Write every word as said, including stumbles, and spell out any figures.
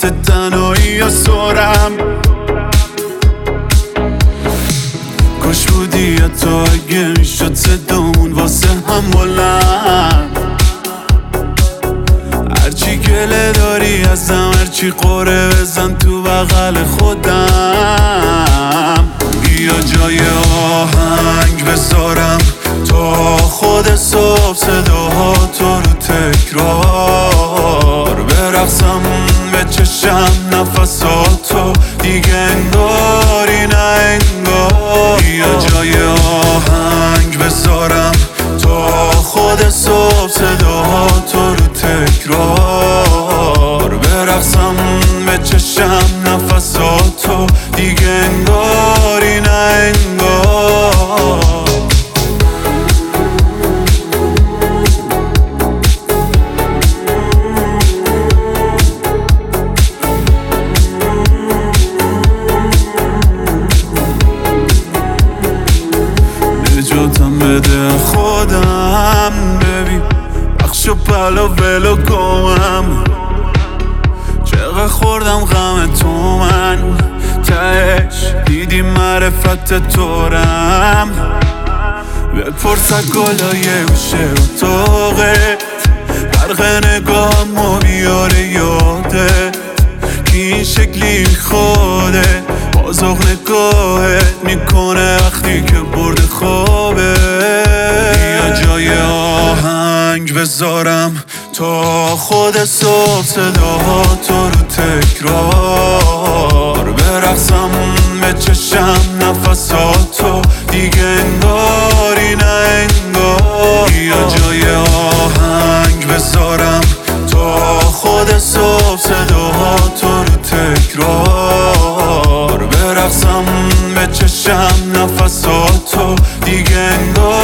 وسط تنهایی یا سرم کاش بودی یا تو اگه میشد صدامون واسه هم بلند هرچی گله داری ازم هرچی قره بزن تو بغل خودم بیا جای آهنگ بذارم تا خود صبح صداها تو رو تکرار برقصم به چشم نفساتو دیگه انگاری نه انگار بیا جای آهنگ بذارم تا خود صبح صداها تو رو تکرار برقصم به چشم نفساتو دیگه انگاری نه انگار نجاتم بده خودم ببین بخش و پلا ولو گمم چقدر خوردم غم تو من تهش دیدی معرفت تورم بپرس از گلای گوشه اتاقت برق نگاهمو بیاره یادت که این شکلی خوده بازاق نگاهت میکنه وقتی که برده خوابه بیا جای آهنگ بذارم تا خود صبح صداها تو رو تکرار برقصم به چشم نفساتو دیگه انگاری نه انگار بیا جای آهنگ بذارم تا خود صبح صداها تو رو تکرار برقصم به چشم نفساتو دیگه انگار